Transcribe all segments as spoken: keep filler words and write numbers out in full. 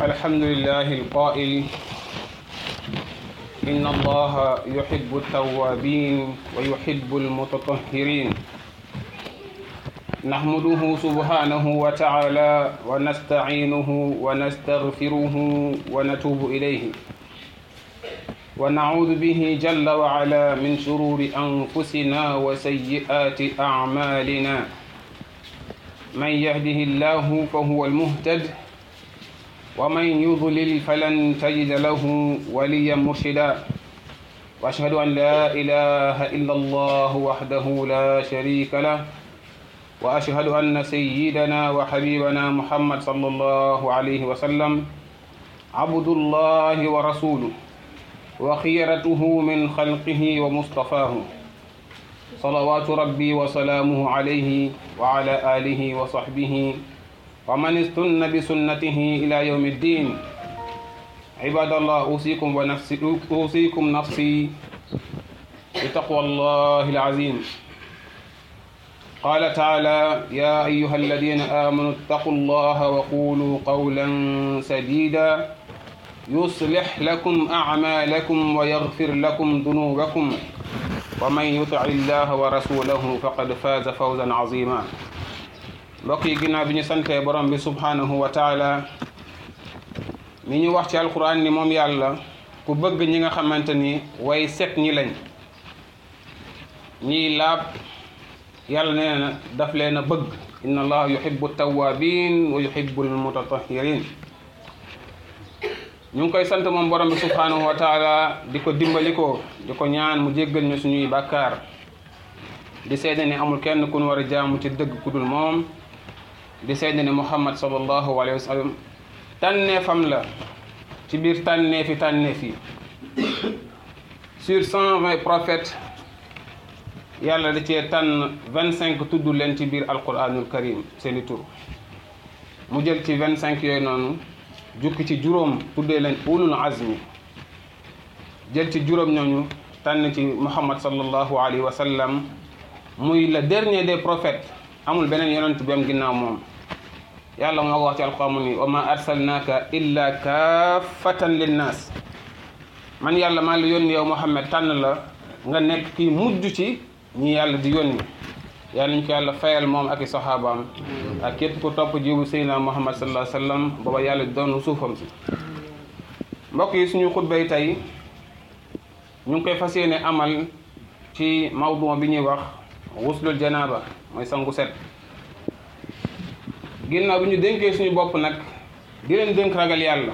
الحمد لله القائل إن الله يحب التوابين ويحب المتطهرين نحمده سبحانه وتعالى ونستعينه ونستغفره ونتوب إليه ونعوذ به جل وعلا من شرور أنفسنا وسيئات أعمالنا من يهده الله فهو المهتد ومن يضلل فلن تجد له وليا مرشدا وأشهد أن لا إله إلا الله وحده لا شريك له وأشهد أن سيدنا وحبيبنا محمد صلى الله عليه وسلم عبد الله ورسوله وخيرته من خلقه ومصطفاه صلوات ربي وسلامه عليه وعلى آله وصحبه ومن استنى بسنته إلى يوم الدين عباد الله أوصيكم ونفسي أوصيكم نفسي بتقوى الله العظيم قال تعالى يا أيها الذين آمنوا اتقوا الله وقولوا قولا سديدا يصلح لكم أعمالكم ويغفر لكم ذنوبكم ومن يطع الله ورسوله فقد فاز فوزا عظيما mbokk yi ginnaaw bi ñu santee borom bi subhanahu wa taala mi ñu wax ci alquran ni moom yàlla ku bëgg ñi nga xamante ni way set ñi lañ ñiy laab yàlla nee na daf leen a bëgg inna allaha yuhibbu tawabin wa yuhibbu almutatahirin ñu ngi koy sant moom borom bi subhanahu wa taala di ko dimbali ko di ko ñaan mu jéggal ñu suñuy bàkkaar di seede ne amul kenn ku ñu war a jaamu ci dëgg ku dul moom di seede ne Muhammad sallallahu alayhi wa sallam tànneefam la ci biir tànneefi tànneef yi sur cent vingt prophètes yàlla da cee tànn vingt cinq tudd leen ci biir alquranul karim seeni tur mu jël ci vingt cinq yooyu noonu jukki ci juróom tuddee leen ulul azmi jël ci juróom ñooñu tànn ci Muhammad sallallahu alayhi wa sallam muy le dernier des prophètes amul beneen yonent bi am ginnaaw moom yàlla moo ko wax ci alquran mu ni wa ma arsalnaaka illa kaafatan linnaas man yàlla maa la yónni yow Muhammad tànn la nga nekk kii mujj ci ñi yàlla di yónni yàlla ñu ko yàlla fayal moom ak i saxaabaam ak képp ku topp jibu Seydina Muhammad sallallahu alayhi wa sallam booba yàlla doon suufam si mbokk yi suñu xutbay tey ñu ngi koy fas yéene amal ci mawdu bi ñuy wax wuslul janaaba mooy sangu set ginnaaw bi ñu dénkee suñu bopp nag di leen dénk ragal yàlla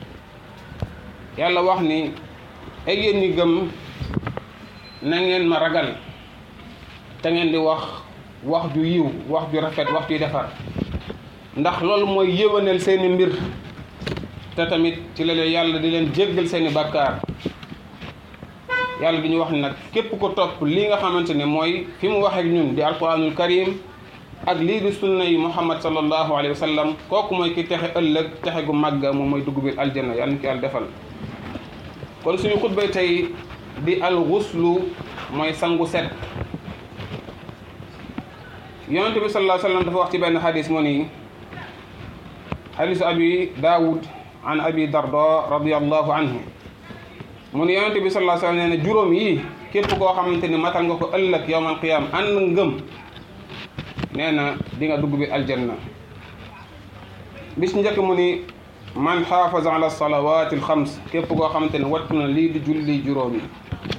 yàlla wax ni ay yéen ñi gëm na ngeen ma ragal te ngeen di wax wax ju yiw wax ju rafet wax ju defar ndax loolu mooy yéwénal seeni mbir te tamit ci la leen yàlla di leen jéggal seeni bàkkaar yàlla di ñu wax ni nag képp ko topp lii nga xamante ne mooy fi mu waxee ak ñun di alquranul karim ak lii di sunna yi muhammad sallallahu alayhi wa sallam kooku mooy ki texe ëllëg texe gu màgga moom mooy dugg biir aljanna yàlla ñu ko yàlla defal kon suñu xutbay tey di al ghuslu mooy sangu set yonent bi sallallahu alayhi wa sallam dafa wax ci benn xadis mu ni xadisu abi daawud an abi darda radiyallahu anhu mu ni yonent bi sallallahu alayhi wa sallam nee na juróom yi képp koo xamante ni matal nga ko ëllëg yawmal qiyaam ànd ngëm nee na di nga dugg bi aljanna bis njëkk mu ni man xaafaza ala salawaati alxams képp koo xamante ne wattu na lii di julli juróom yi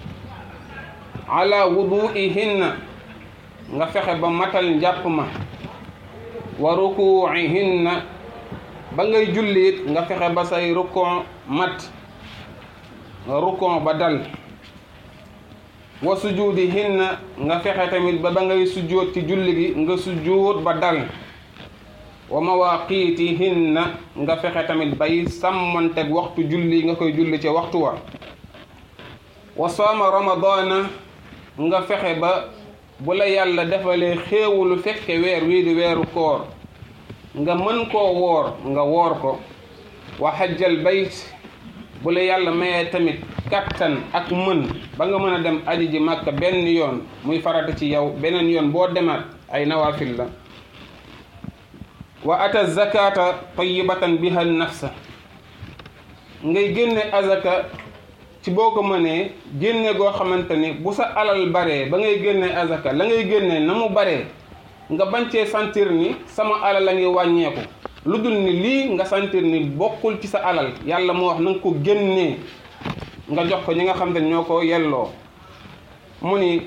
ala wuduihinna nga fexe ba matal njàpp ma wa rukuihinna ba ngay julli it nga fexe ba say rukon mat nga rukon ba dal wa sujudihinna nga fexe tamit ba ba ngay sujjóot ci julli gi nga sujjóot ba dal wa mawaqitihinna nga fexe tamit bay sàmmanteg waxtu julli nga koy julli ci waxtu wa wa saama ramadana nga fexe ba bu la yàlla defalee xéewulu fekke weer wii di weeru koor nga mën koo woor nga woor ko wa hajjal bayt bu la yàlla mayee tamit kattan ak mën ba nga mën a dem aji ji Makka benn yoon muy farata ci yow beneen yoon boo demaat ay nawaafil la wa ata zakata tayyibatan biha nafsa ngay génne azaka ci boo ko mënee génne goo xamante ni bu sa alal baree ba ngay génne azaka la ngay génne na mu baree nga bañ cee sentir ni sama alal la ngi wàññeeku lu dul ni lii nga sentir ni bokkul ci sa alal yàlla moo wax na nga ko génnee nga jox ko ñi nga xam ne ñoo ko yelloo mu ni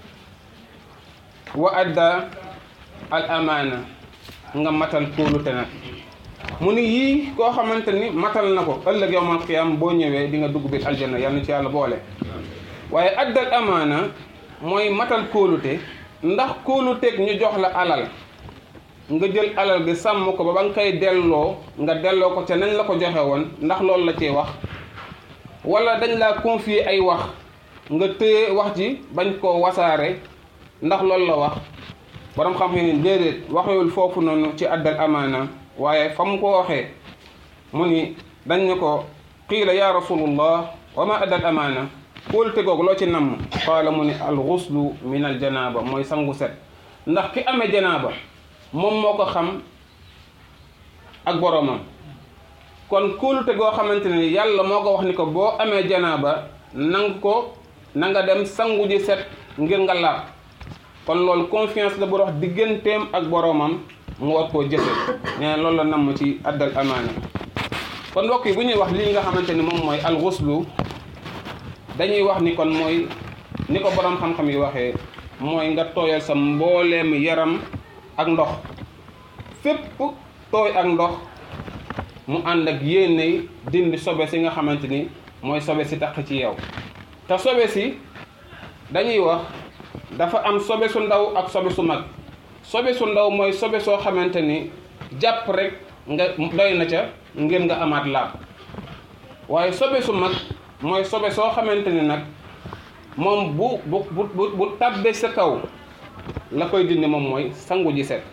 wa adda al amaana nga matal kóolute nag mu ni yii koo xamante ni matal na ko ëllëg yawmal qiyaam boo ñëwee di nga dugg biir aljanna yal na ci yàlla boole waaye adda al amaana mooy matal kóolute ndax kóoluteeg ñu jox la alal nga jël alal gi sàmm ko ba ba nga koy delloo nga delloo ko ca nañ la ko joxe woon ndax loolu la cee wax wala dañ laa confier ay wax nga téye wax ji bañ koo wasaare ndax loolu la wax borom xam ne déedéet waxewul foofu noonu ci addal amaana waaye fa mu ko waxee mu ni dañ ne ko qiila ya rasulullah wa ma addal amaana kóolute googu loo ci namm qaala mu ni al ghuslu min al janaaba mooy sangu set ndax ki amee janaaba moom moo ko xam ak boromam kon kóolute goo xamante ne yàlla moo ko wax ni ko boo amee janaaba nang ko na nga dem sangu ji set ngir nga laab kon loolu confiance la bu dox digganteem ak boromam mu war koo jëfe nee loolu la namm ci addal amaana kon mbokk yi bu ñuy wax lii nga xamante ni moom mooy al ghuslu dañuy wax ni kon mooy ni ko borom xam-xam yi waxee mooy nga tooyal sa mbooleem yaram ak ndox fépp tooy ak ndox mu ànd ak yéene dindi sobe si nga xamante ni mooy sobe si taq ci yow te sobe si dañuy wax dafa am sobe su ndaw ak sobe su mag sobe su ndaw mooy sobe soo xamante ni jàpp rek nga doy na ca ngir nga amaat laab waaye sobe su mag mooy sobe soo xamante ni nag moom bu bu bu bu tàbbee sa kaw la koy dindi moom mooy sangu ji set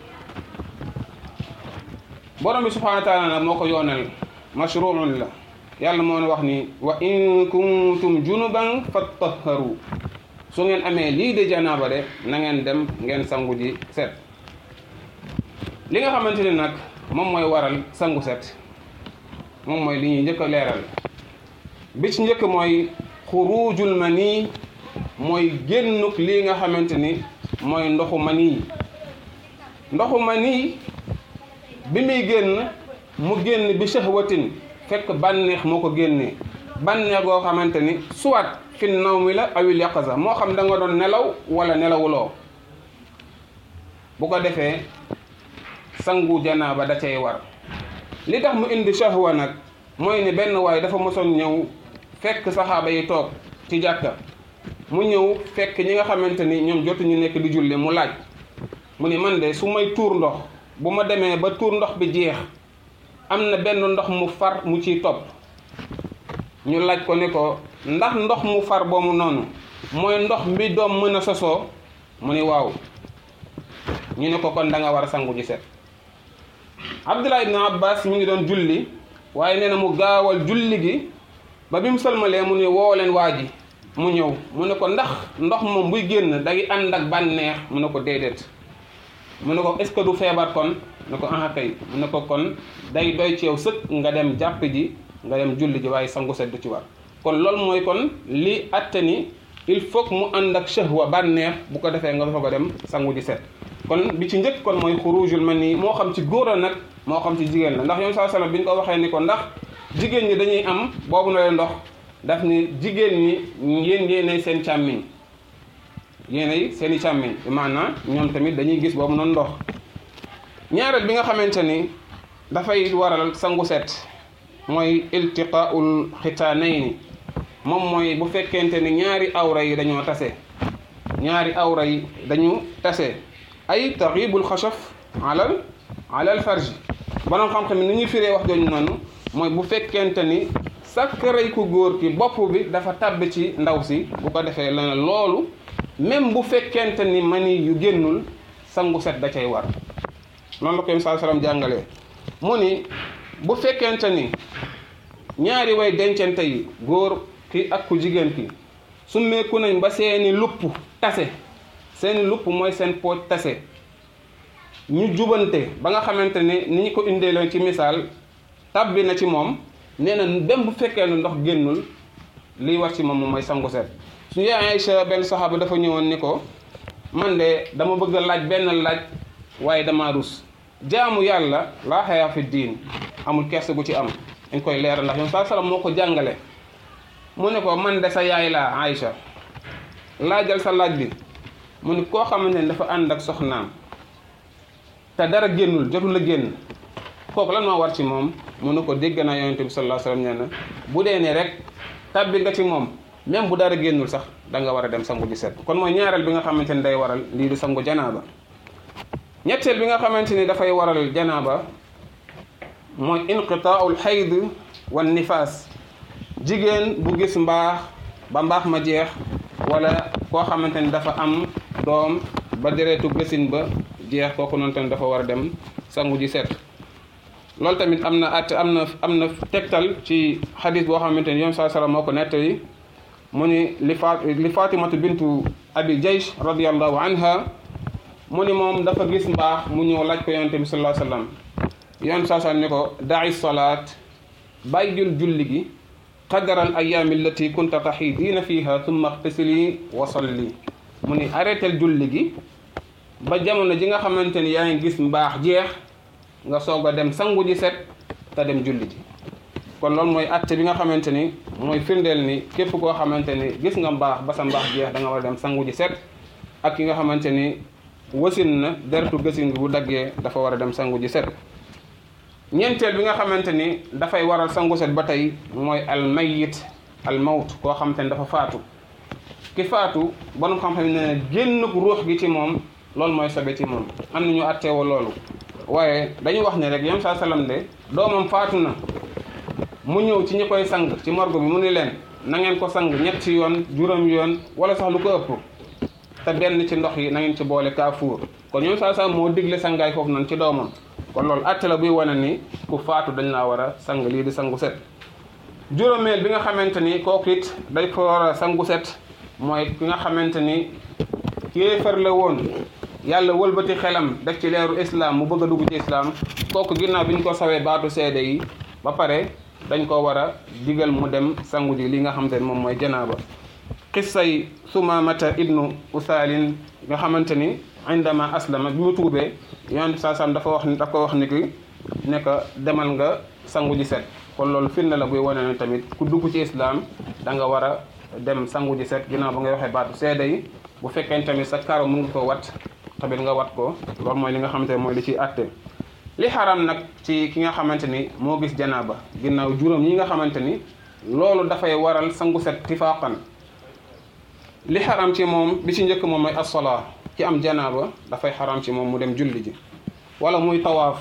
borom bi subhanahu wa taala nag moo ko yoonal mashru'un la yàlla moo ne wax ni wa in kuntum junuban fattaharu su ngeen amee lii de janaaba de na ngeen dem ngeen sangu ji set li nga xamante ni nag moom mooy waral sangu set moom mooy li ñuy njëkk a leeral bi ci njëkk mooy xurujul mani mooy génnuk lii nga xamante ni mooy ndoxu mani ndoxu mani bi muy génn mu génn bi shahwatin fekk bànneex moo ko génnee bànneex goo xamante ni soit fi nawmi la awil yaqaza moo xam da nga doon nelaw wala nelawuloo bu ko defee sangu janaaba da cay war li tax mu indi shahwa nag mooy ne benn waay dafa mosoon ñëw fekk saxaaba yi toog ci jàkka mu ñëw fekk ñi nga xamante ni ñoom jotuñu nekk di julli mu laaj mu ni man de su may tuur ndox bu ma demee ba tuur ndox bi jeex am na benn ndox mu far mu ciy topp ñu laaj ko ne ko ndax ndox mu far boobu noonu mooy ndox mi doom mën a sosoo mu ni waaw ñu ne ko kon da nga war a sangu ji set Abdullah ibn Abbas mi ngi doon julli waaye nee na mu gaawal julli gi ba bi mu sëlmalee mu ne woo leen waa ji mu ñëw mu ne ko ndax ndox moom buy génn day ànd ak bànneex mu ne ko déedéet mu ne ko est-ce que du feebar kon ne ko aha kay mu ne ko kon day doy ci yow sëkk nga dem jàpp ji nga dem julli ji waaye sangu set du ci war kon loolu mooy kon li atte ni il faut que mu ànd ak shahwa bànneex bu ko defee nga dafa ko dem sangu ji set kon bi ci njëkk kon mooy xurujul mani moo xam ci góor a nag moo xam ci jigéen la ndax yoon saa sallam bi ñu ko waxee ni ko ndax jigéen ñi dañuy am boobu na leen ndox daf ni jigéen ñi yéen yéenay seen càmmiñ yéenay seen i càmmiñ maanaam ñoom tamit dañuy gis boobu noonu ndox ñaareel bi nga xamante ni dafay waral sangu set mooy iltiqaul xitaanayni moom mooy bu fekkente ni ñaari awra yi dañoo tase ñaari awra yi dañu tase ay taxibul xasaf alal alal farji borom xam-xam ni ñuy firee wax jooju noonu mooy bu fekkente ni sakkaray ku góor ki bopp bi dafa tàbbi ci ndaw si bu ko defee la loolu même bu fekkente ni mani yu génnul sangu set da cay war noonu la ko sallallahu alayhi wasallam jàngalee mu ni bu fekkente ni ñaari way dencante yi góor ki ak ku jigéen ki summeeku nañ ba seeni lupp tase seeni lupp mooy seen pooj tase ñu jubante ba nga xamante ne ni ñu ko indee leen ci misaal tabbi na ci moom nee na dem bu fekkee ne ndox génnul liy war ci moom mooy sangu set. suñu yaay Aïcha benn saxaaba dafa ñëwoon ni ko man de dama bëgg a laaj benn laaj waaye dama rus jaamu yàlla laa xayaa fi diin amul kersa gu ci am dañ koy leeral ndax yoon saa salaam moo ko jàngale. mu ne ko man de sa yaay laa Aïcha laajal sa laaj bi mu ne koo xamante ne dafa ànd ak soxnaam te dara génnul jotul a génn kooku lan moo war ci moom mu ne ko dégg naa yonent bi sallallahu alayhi wasallam nee na bu dee ne rek tàbbi nga ci moom même bu dara génnul sax da nga war a dem sangu ji set. kon mooy ñaareel bi nga xamante ni day waral lii di sangu janaaba. ñetteel bi nga xamante ni dafay waral janaaba mooy inqitaaul xayd wan nifaas. jigéen bu gis mbaax ba mbaax ma jeex wala koo xamante ni dafa am doom ba deretu gësin ba jeex kooku noonu tamit dafa war a dem sangu ji set. loolu tamit am na at am na am na tegtal ci xadis boo xamante ni yoon saa salaam moo ko nettali mu ni li fa li Fatimatu bintu Abi Jaysh radiyallahu anha mu ni moom dafa gis mbaax mu ñëw laaj ko yonent bi sallallahu alayhi wasallam yoon saa salaam ni ko da'i salaat bàyyil julli gi qadara al ayyaami allati kunta taxiidiina fiiha thumma ightasili wa salli mu ni arrêtel julli gi ba jamono ji nga xamante ni yaa ngi gis mbaax jeex nga soog a dem sangu ji set te dem julli ji. kon loolu mooy atte bi nga xamante ni mooy firndeel ni képp koo xamante ni gis nga mbaax ba sa mbaax jeex da nga war a dem sangu ji set ak ki nga xamante ni wasin na deretu gësin gi bu daggee dafa war a dem sangu ji set. ñeenteel bi nga xamante ni dafay waral sangu set ba tey mooy almayit almawt koo xamante ni dafa faatu ki faatu borom xam-xam ne génn ruux gi ci moom loolu mooy sobe ci moom am na ñu atteewoo loolu waaye dañu wax ne rek yam saa salaam de doomam faatu na mu ñëw ci ñi koy sang ci morgue bi mu ni leen na ngeen ko sang ñetti yoon juróom yoon wala sax lu ko ëpp te benn ci ndox yi na ngeen ci boole kaafuur kon ñoom saa salaam moo digle sangaay foofu noonu ci doomam. kon loolu àtte la buy wane ni ku faatu dañ laa war a sang lii di sangu set. juróomeel bi nga xamante ni kooku it dañ ko war a sangu set mooy ki nga xamante ni kéefar la woon yàlla wëlbati xelam def ci leeru islam mu bëgg a dugg ci islam kooku ginnaaw bi ñu ko sawee baatu seede yi ba pare dañ ko war a digal mu dem sangu ji li nga xamante ni moom mooy janaaba. xissay Sumaamata ibnu Usaalin nga xamante ni indama aslama bi mu tuubee yonent saa sam dafa wax ni dafa ko wax ni ki ne ko demal nga sangu ji set. kon loolu firnde la buy wane ne tamit ku dugg ci islam da nga war a dem sangu ji set ginnaaw ba ngay waxee baatu seede yi. bu fekkee tamit sa karo mu ngi ko wat tamit nga wat ko loolu mooy li nga xamante ne mooy li ciy àtte. li xaram nag ci ki nga xamante ni moo gis janaaba ginnaaw juróom yi nga xamante ni loolu dafay waral sangu set tifaaqan. li xaram ci moom bi ci njëkk moom mooy as-salaa ki am janaaba dafay xaram ci moom mu dem julli ji wala muy tawaaf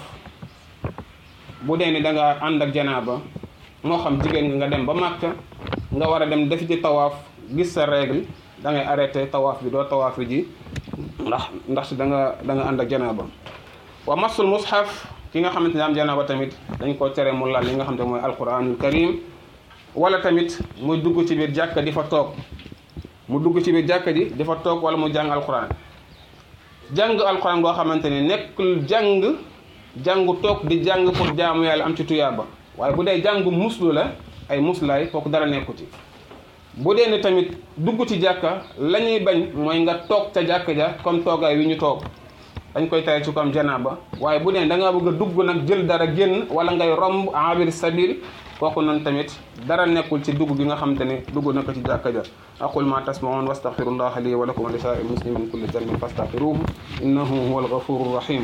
bu dee ni da nga ànd ak janaaba moo xam jigéen nga nga dem ba Makka nga war a dem def ci tawaaf gis sa règle da ngay arrêté tawaaf bi doo tawaaf ji ndax ndax da nga da nga ànd ak janaaba. wa masul mushaf ki nga xamante ne am janaaba tamit dañ ko tere mu laal li nga xamante mooy alquranul karim wala tamit muy dugg ci biir jàkka di fa toog mu dugg ci biir jàkka ji di fa toog wala mu jàng alquran jàng alquran goo xamante ni nekkul jàng jàngu toog di jàng pour jaamu yàlla am ci tuyaaba waaye bu dee jàngu muslu la ay muslaay kooku dara nekku ci. bu dee ni tamit dugg ci jàkka la ñuy bañ mooy nga toog ca jàkka ja comme toogaay wi ñu toog dañ koy tere ci ko am janaaba waaye bu dee da ngaa bëgg a dugg nag jël dara génn wala ngay romb abir sabil kooku noonu tamit dara nekkul ci dugg gi nga xamante ne dugg na ko ci jàkka ja. aqul ma tasmaun wastaghfirullaha li wa lakum wa li saa'iril muslimin min kulli dhanbin fastaghfiruhu innahu huwal ghafurur rahim.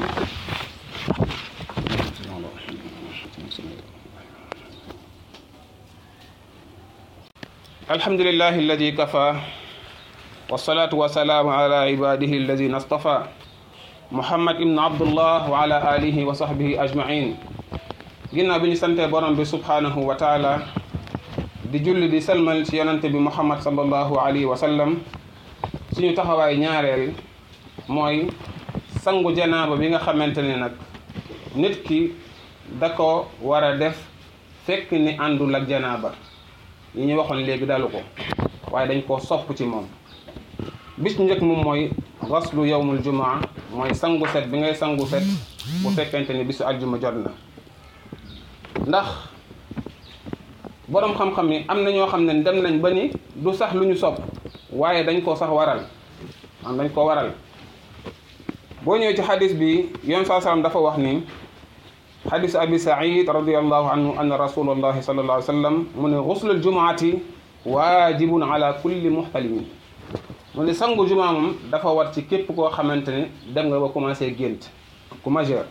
alhamdulillahi alladi kafa wassalatu wassalamu ala ibadihi alladina astafa muhammad ibn abdullah wa ala alihi wa sahbihi ajmain. ginnaaw bi ñu sante borom bi subhanahu wa taala di julli di salmal ci yonante bi muhammad sallallahu alayhi wa sallam suñu taxawaay ñaareel mooy sangu janaaba bi nga xamante ne nag nit ki da ko war a def fekk ni àndul ak janaaba yi ñu waxoon léegi dalu ko waaye dañ koo sopp ci moom. bis njëkk moom mooy gaslu yawmul jumaa mooy sangu set bi ngay sangu set bu fekkente ni bisu aljuma jot na ndax borom xam-xam yi am na ñoo xam ne dem nañ ba ni du sax lu ñu sopp waaye dañ koo sax waral am dañ ko waral boo ñëwee ci xadis bi yoon saa sallam dafa wax ni xadis abi said radiallahu anhu anna rasulullahi sallallahu alayhi wa sallam mu ne xuslul jumaati waajibun ala kulli muxtalimin mu ne sangu jumaa moom dafa war ci képp koo xamante ne dem nga ba commencé gént ku majeur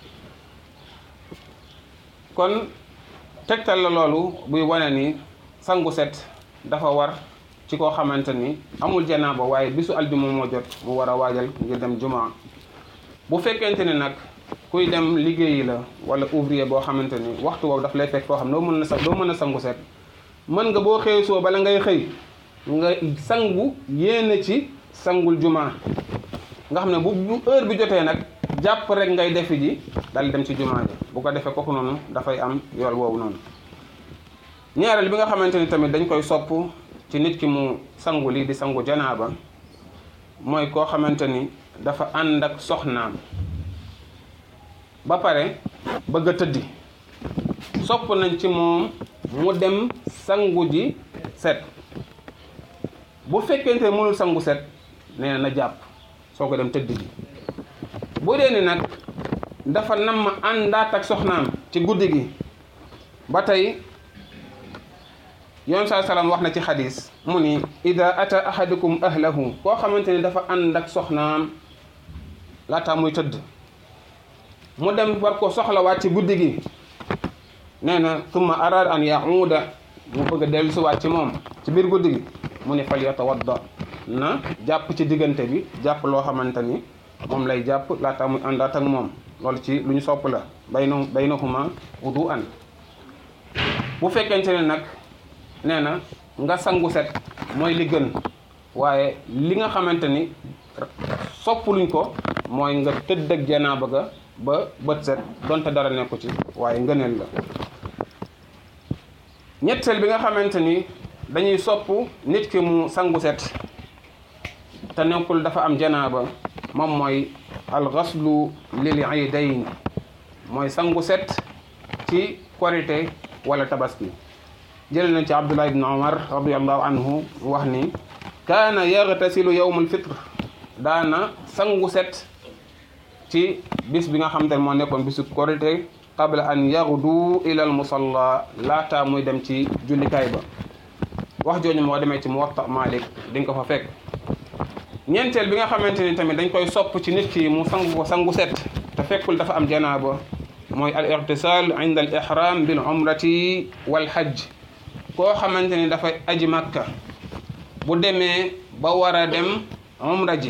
kon tegtal la loolu buy wane ni sangu set dafa war ci koo xamante ni amul janaaba waaye bisu aljuma moo jot mu war a waajal ngir dem jumaa bu fekkente ne nag kuy dem liggéeyi la wala ouvrier boo xamante ni waxtu boobu daf lay fekk foo xam ne doo mën a sa doo mën a sangu set mën nga boo xëy soo bala ngay xëy nga sangu yéene ci sangul jumaa nga xam ne bu bu heure bi jotee nag jàpp rek ngay defi ji dal dem ci jumaa ji bu ko defee kooku noonu dafay am yool woowu noonu ñaareel bi nga xamante ni tamit dañ koy sopp ci nit ki mu sangu lii di sangu janaaba mooy koo xamante ni dafa ànd ak soxnaam ba pare bëgg a tëddi sopp nañ ci moom mu dem sangu ji set bu fekkente ne mënul sangu set nee na na jàpp soo ko dem tëddi ji bu dee ni nag dafa nam ma àndaat ak soxnaam ci guddi gi ba tey yoon saa salaam wax na ci xadis mu ni ida ata ahadukum ahlahu koo xamante ni dafa ànd ak soxnaam laata muy tëdd mu dem war ko soxlawaat ci guddi gi nee na summa araada an yahuuda mu bëgg a dellu si waat ci moom ci biir guddi gi mu ni fal yatawadda na jàpp ci diggante bi jàpp loo xamante ni moom lay jàpp laata muy àndaat ak moom loolu ci lu ñu sopp la bayna baynahuma wudu'an bu fekkente ne nag nee na nga sangu set mooy li gën waaye li nga xamante ni sopp luñ ko mooy nga tëdd ak janaaba ga ba bët set donte dara nekku ci waaye ngëneel la ñetteel bi nga xamante ni dañuy sopp nit ki mu sangu set te nekkul dafa am janaaba moom mooy alxaslu lil iidayn mooy sangu set ci korite wala tabaski jël nañ ci abdullah ibn umar radiallahu anhu wax ni kaana yagtasilu yawm alfitr daana sangu set ci bis bi nga xam te ne moo nekkoon bisu korite qabla an yaghdu ila al musalla laata muy dem ci jullikaay ba wax jooju moo demee ci muwatta malik di nga ko fa fekk ñeenteel bi nga xamante ni tamit dañ koy sopp ci nit ki mu sangu ko sangu set te fekkul dafa am janaaba mooy al irtisal inda al ihram bil umrati wal hajj koo xamante ni dafay aji makka bu demee ba war a dem umra ji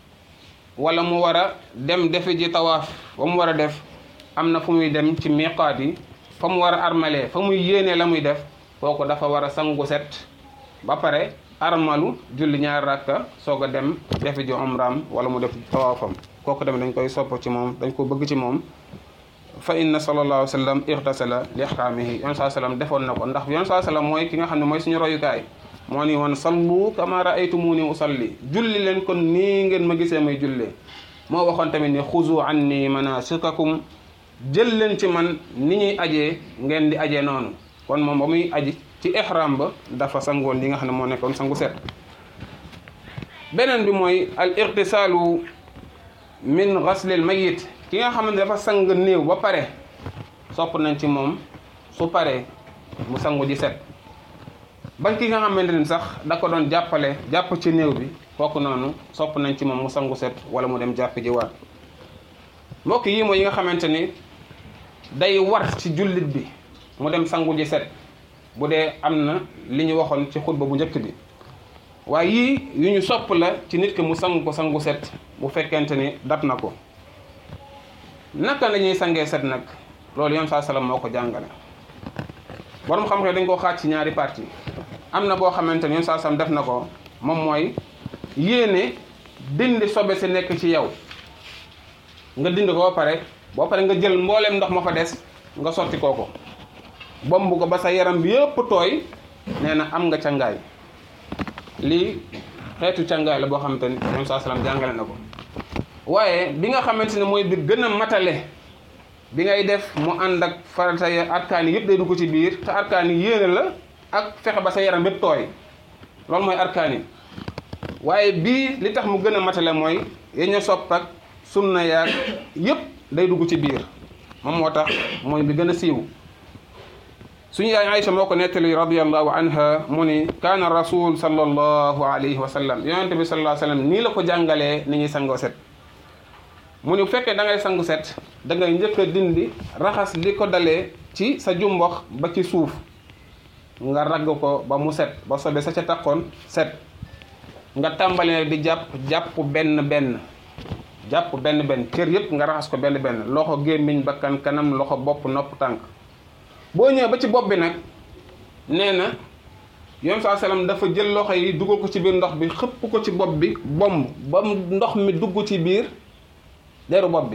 wala mu war a dem defe ji tawaaf ba mu war a def am na fu muy dem ci miqaat yi fa mu war a armalee fa muy yéenee la muy def kooku dafa war a sangu set ba pare armalu julli ñaar rakka soog a dem defe ji umraam wala mu def tawaafam kooku tamit dañ koy sopp ci moom dañ ko bëgg ci moom fa inna sallallahu alayhi wa sallam irtasala li ihraamihi yoon saa sallam defoon na ko ndax yoon saa sallam mooy ki nga xam ne mooy suñu royukaay moo ni woon sallu kama ra'aytumuni usalli julli leen kon nii ngeen ma gisee may jullee moo waxoon tamit ni xuzu anni manasikakum jël leen ci man ni ñuy ajee ngeen di ajee noonu kon moom ba muy aji ci ihram ba dafa sangoon li nga xam ne moo nekkoon sangu set beneen bi mooy al irtisaalu min ghaslil mayit ki nga xamante dafa sang néew ba pare sopp nañ ci moom su paree mu sangu ji set ba ki nga xamante ni sax da ko doon jàppale jàpp ci néew bi kooku noonu sopp nañ ci moom mu sangu set wala mu dem jàpp ji waat mbokk yi mooy yi nga xamante ni day war ci jullit bi mu dem sangu ji set bu dee am na li ñu waxoon ci xutba bu njëkk bi waaye yii yu ñu sopp la ci nit ki mu sangu ko sangu set bu fekkente ni dab na ko naka la ñuy sangee set nag loolu yoon saa salaam moo ko jàngale borom xam-xam dañ koo xaaj ci ñaari parti am na boo xamante ni yoon saa salaam def na ko moom mooy yéene dindi sobe si nekk ci yow nga dindi ko ba pare boo pare nga jël mbooleem ndox ma fa des nga sotti kooko bomb ko ba sa yaram bi yëpp tooy nee na am nga cangaay lii xeetu cangaay la boo xamante ni yoon saa salaam jàngale na ko waaye bi nga xamante ne mooy bi gën a matale bi ngay def mu ànd ak farata ya arkaan yi yëpp day dugg ci biir te arkaan yi yéene la ak fexe ba sa yaram bépp tooy loolu mooy arkaan yi waaye bii li tax mu gën a matale mooy yeñu sopp ak sunna yaag yëpp day dugg ci biir moom moo tax mooy bi gën a siiw suñu yaay Aïcha moo ko nettali radiyallahu anha mu ni kaana rasul sallallahu alayhi wa sallam yonente bi sallallahu alayhi wa sallam nii la ko jàngalee ni ñuy sangoo set mu ni bu fekkee da ngay sangu set da ngay njëkk a dindi raxas li ko dalee ci sa jumbox ba ci suuf nga ragg ko ba mu set ba sobe sa ca takkoon set nga tàmbalee di jàpp jàpp benn benn jàpp benn benn cër yëpp nga raxas ko benn benn loxo gémmiñ bakkan kanam loxo bopp nopp tànk boo ñëwee ba ci bopp bi nag nee na yoon saa salaam dafa jël loxo yi dugal ko ci biir ndox bi xëpp ko ci bopp bi bomb ba ndox mi dugg ci biir deru bopp bi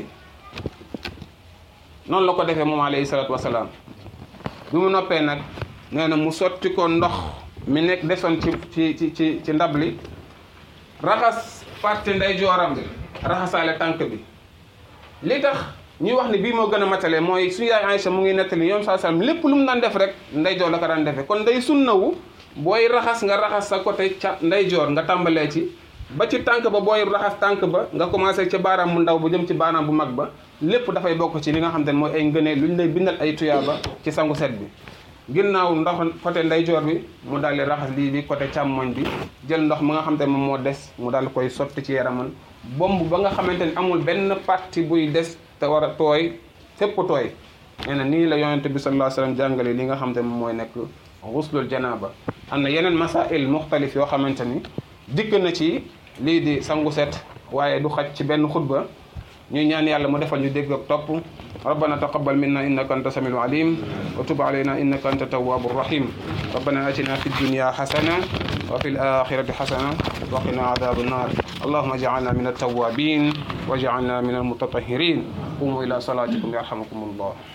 noonu la ko defee moom alayhi salaatu wasalaam bi mu noppee nag nee na mu sotti ko ndox mi nekk desoon ci ci ci ci ci ndab li raxas partie ndeyjooram bi raxasaale tànk bi li tax ñuy wax ni bii moo gën a matale mooy suñu yaay Aïcha mu ngi nettali yoon saa salaam lépp lu mu daan def rek ndeyjoor la ko daan defee kon day sunnawu booy raxas nga raxas sa côté ca ndeyjoor nga tàmbalee ci ba ci tànk ba booy raxas tànk ba nga commencé ca baaraam mu ndaw bu jëm ci baaraam bu mag ba lépp dafay bokk ci li nga xam te ne mooy ay ngëneel lu ñu lay bindal ay tuyaaba ci sangu set bi ginnaaw ndox côté ndeyjoor bi mu daal di raxas lii bi côté càmmoñ bi jël ndox ma nga xam te ne moom moo des mu daal koy sotti ci yaramam bomb ba nga xamante ne amul benn partie buy des te war a tooy fépp tooy nee na nii la yonente bi sallallahu alayhi wasallam jàngale li nga xam te ne moom mooy nekk xuslul janaaba am na yeneen masail muxtalif yoo xamante ni dikk na ci lii di sangu set waaye du xaj ci benn xutba ñuy ñaan yàlla mu defal ñu dégg ak topp rabbana taqabbal minna innaka anta samiul alim wa tub alayna innaka anta tawwabur rahim rabbana atina fid dunya hasana wa fil akhirati hasana wa qina adhaban nar allahumma ij'alna min at-tawwabin waj'alna min al-mutatahhirin qumu ila salatikum yarhamukumullah